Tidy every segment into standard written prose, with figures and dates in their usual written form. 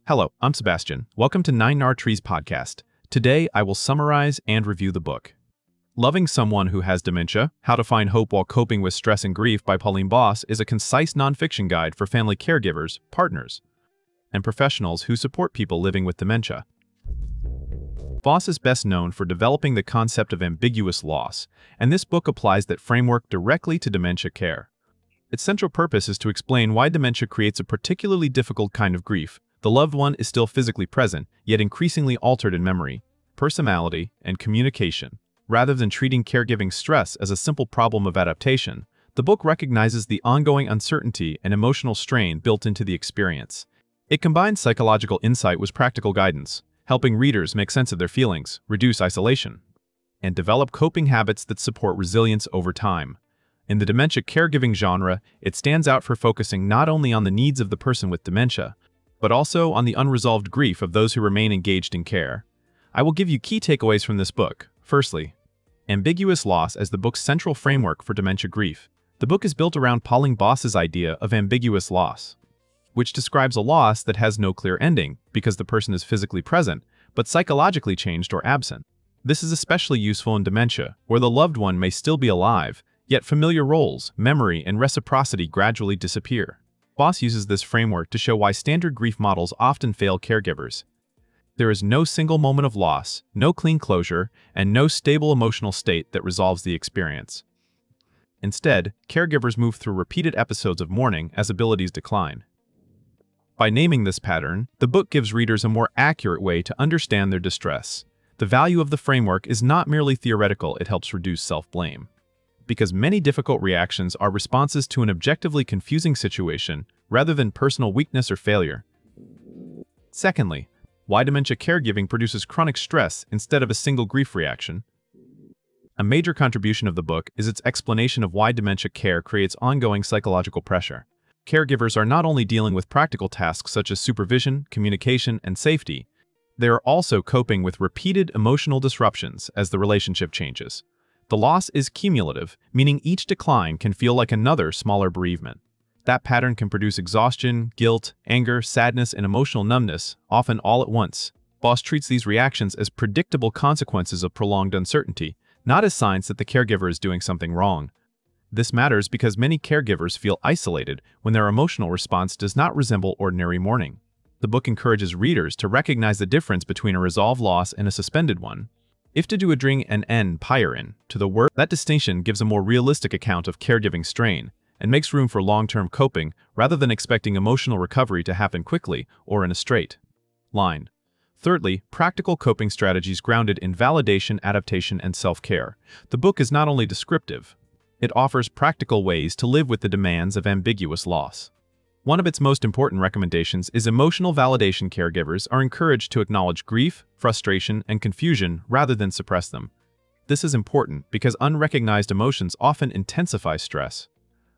Hello, I'm Sebastian. Welcome to Nine Nar Trees podcast. Today, I will summarize and review the book. Loving Someone Who Has Dementia: How to Find Hope While Coping with Stress and Grief by Pauline Boss is a concise nonfiction guide for family caregivers, partners, and professionals who support people living with dementia. Boss is best known for developing the concept of ambiguous loss, and this book applies that framework directly to dementia care. Its central purpose is to explain why dementia creates a particularly difficult kind of grief. The loved one is still physically present, yet increasingly altered in memory, personality, and communication. Rather than treating caregiving stress as a simple problem of adaptation, the book recognizes the ongoing uncertainty and emotional strain built into the experience. It combines psychological insight with practical guidance, helping readers make sense of their feelings, reduce isolation, and develop coping habits that support resilience over time. In the dementia caregiving genre, it stands out for focusing not only on the needs of the person with dementia, but also on the unresolved grief of those who remain engaged in care. I will give you key takeaways from this book. Firstly, ambiguous loss as the book's central framework for dementia grief. The book is built around Pauline Boss's idea of ambiguous loss, which describes a loss that has no clear ending because the person is physically present, but psychologically changed or absent. This is especially useful in dementia, where the loved one may still be alive, yet familiar roles, memory, and reciprocity gradually disappear. Boss uses this framework to show why standard grief models often fail caregivers. There is no single moment of loss, no clean closure, and no stable emotional state that resolves the experience. Instead, caregivers move through repeated episodes of mourning as abilities decline. By naming this pattern, the book gives readers a more accurate way to understand their distress. The value of the framework is not merely theoretical, it helps reduce self-blame, because many difficult reactions are responses to an objectively confusing situation rather than personal weakness or failure. Secondly, why dementia caregiving produces chronic stress instead of a single grief reaction. A major contribution of the book is its explanation of why dementia care creates ongoing psychological pressure. Caregivers are not only dealing with practical tasks such as supervision, communication, and safety, they are also coping with repeated emotional disruptions as the relationship changes. The loss is cumulative, meaning each decline can feel like another smaller bereavement. That pattern can produce exhaustion, guilt, anger, sadness, and emotional numbness, often all at once. Boss treats these reactions as predictable consequences of prolonged uncertainty, not as signs that the caregiver is doing something wrong. This matters because many caregivers feel isolated when their emotional response does not resemble ordinary mourning. The book encourages readers to recognize the difference between a resolved loss and a suspended one. If to do a dring an n pyrin to the word, that distinction gives a more realistic account of caregiving strain and makes room for long-term coping rather than expecting emotional recovery to happen quickly or in a straight line. Thirdly, practical coping strategies grounded in validation, adaptation, and self-care. The book is not only descriptive, it offers practical ways to live with the demands of ambiguous loss. One of its most important recommendations is emotional validation. Caregivers are encouraged to acknowledge grief, frustration, and confusion rather than suppress them. This is important because unrecognized emotions often intensify stress.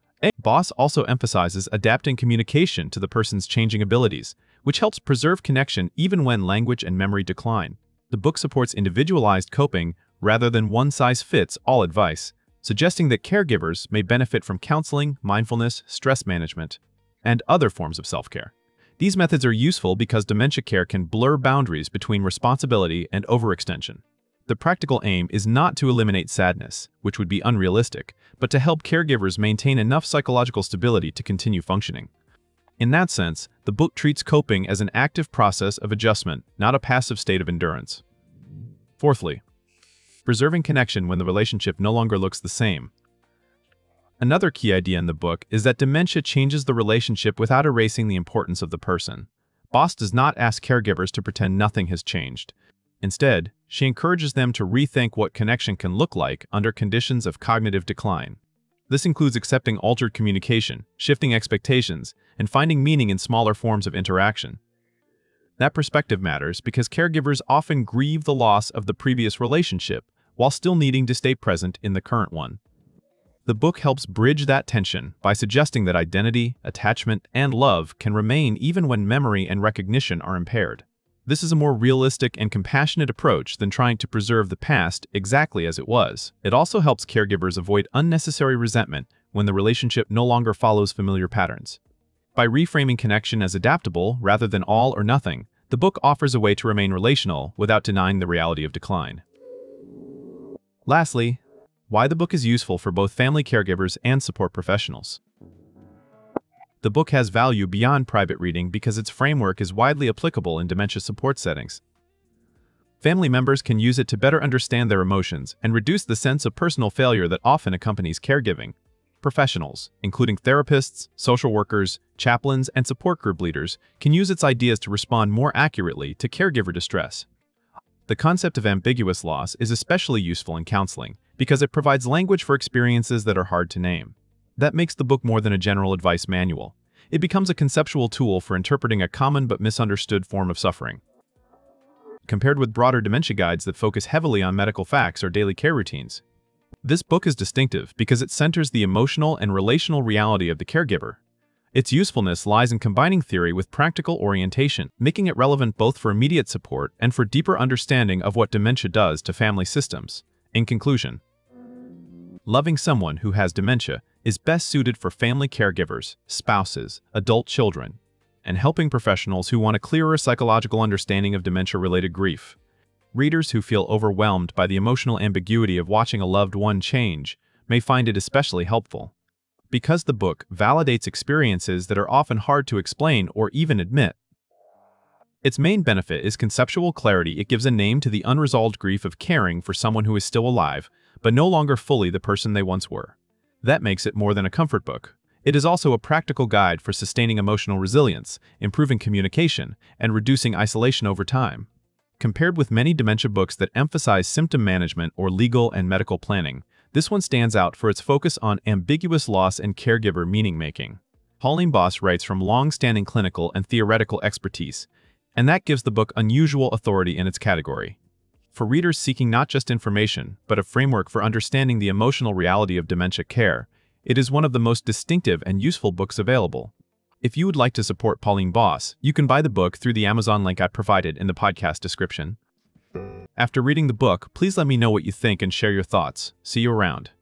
Boss also emphasizes adapting communication to the person's changing abilities, which helps preserve connection even when language and memory decline. The book supports individualized coping rather than one-size-fits-all advice, suggesting that caregivers may benefit from counseling, mindfulness, stress management, and other forms of self-care. These methods are useful because dementia care can blur boundaries between responsibility and overextension. The practical aim is not to eliminate sadness, which would be unrealistic, but to help caregivers maintain enough psychological stability to continue functioning. In that sense, the book treats coping as an active process of adjustment, not a passive state of endurance. Fourthly, preserving connection when the relationship no longer looks the same. Another key idea in the book is that dementia changes the relationship without erasing the importance of the person. Boss does not ask caregivers to pretend nothing has changed. Instead, she encourages them to rethink what connection can look like under conditions of cognitive decline. This includes accepting altered communication, shifting expectations, and finding meaning in smaller forms of interaction. That perspective matters because caregivers often grieve the loss of the previous relationship while still needing to stay present in the current one. The book helps bridge that tension by suggesting that identity, attachment, and love can remain even when memory and recognition are impaired. This is a more realistic and compassionate approach than trying to preserve the past exactly as it was. It also helps caregivers avoid unnecessary resentment when the relationship no longer follows familiar patterns. By reframing connection as adaptable rather than all or nothing, the book offers a way to remain relational without denying the reality of decline. Lastly, why the book is useful for both family caregivers and support professionals. The book has value beyond private reading because its framework is widely applicable in dementia support settings. Family members can use it to better understand their emotions and reduce the sense of personal failure that often accompanies caregiving. Professionals, including therapists, social workers, chaplains, and support group leaders, can use its ideas to respond more accurately to caregiver distress. The concept of ambiguous loss is especially useful in counseling because it provides language for experiences that are hard to name. That makes the book more than a general advice manual. It becomes a conceptual tool for interpreting a common but misunderstood form of suffering. Compared with broader dementia guides that focus heavily on medical facts or daily care routines, this book is distinctive because it centers the emotional and relational reality of the caregiver. Its usefulness lies in combining theory with practical orientation, making it relevant both for immediate support and for deeper understanding of what dementia does to family systems. In conclusion, loving someone who has dementia is best suited for family caregivers, spouses, adult children, and helping professionals who want a clearer psychological understanding of dementia-related grief. Readers who feel overwhelmed by the emotional ambiguity of watching a loved one change may find it especially helpful. Because the book validates experiences that are often hard to explain or even admit. Its main benefit is conceptual clarity. It gives a name to the unresolved grief of caring for someone who is still alive, but no longer fully the person they once were. That makes it more than a comfort book. It is also a practical guide for sustaining emotional resilience, improving communication, and reducing isolation over time. Compared with many dementia books that emphasize symptom management or legal and medical planning, this one stands out for its focus on ambiguous loss and caregiver meaning-making. Pauline Boss writes from long-standing clinical and theoretical expertise, and that gives the book unusual authority in its category. For readers seeking not just information, but a framework for understanding the emotional reality of dementia care, it is one of the most distinctive and useful books available. If you would like to support Pauline Boss, you can buy the book through the Amazon link I provided in the podcast description. After reading the book, please let me know what you think and share your thoughts. See you around.